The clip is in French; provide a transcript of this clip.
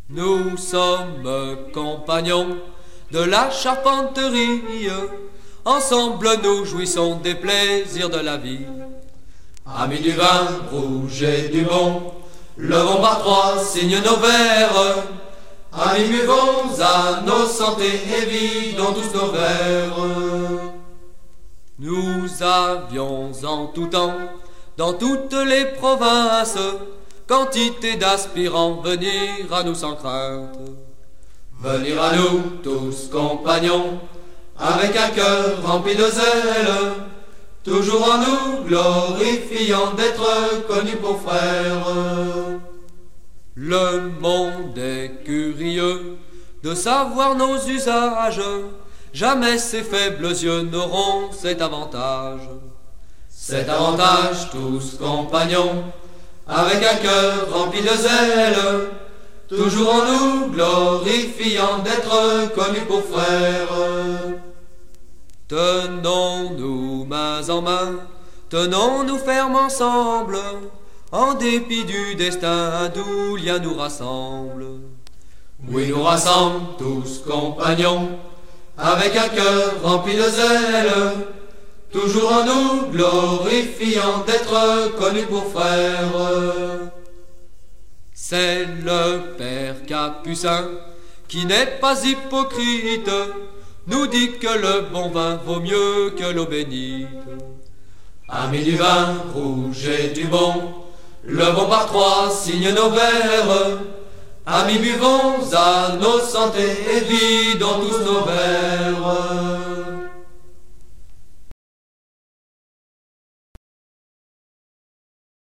Nous sommes compagnons de la charpenterie, ensemble nous jouissons des plaisirs de la vie. Amis du vin rouge et du bon, levons par trois, signe nos verres. Amis, buvons à nos santés et vidons tous nos verres. Nous avions en tout temps, dans toutes les provinces, quantité d'aspirants venir à nous sans crainte. Venir à nous tous compagnons, avec un cœur rempli de zèle, toujours en nous glorifiant d'être connus pour frères. Le monde est curieux de savoir nos usages, jamais ces faibles yeux n'auront cet avantage. Cet avantage, tous compagnons, avec un cœur rempli de zèle, toujours en nous glorifiant d'être connus pour frères. Tenons-nous main en main, tenons-nous fermes ensemble, en dépit du destin, d'où lien nous rassemble. Oui, nous rassemble tous compagnons, avec un cœur rempli de zèle, toujours en nous glorifiant d'être connus pour frères. C'est le Père Capucin, qui n'est pas hypocrite, nous dit que le bon vin vaut mieux que l'eau bénite. Amis du vin rouge et du bon, levons par trois, signe nos verres. Amis, buvons à nos santés et vidons tous nos verres.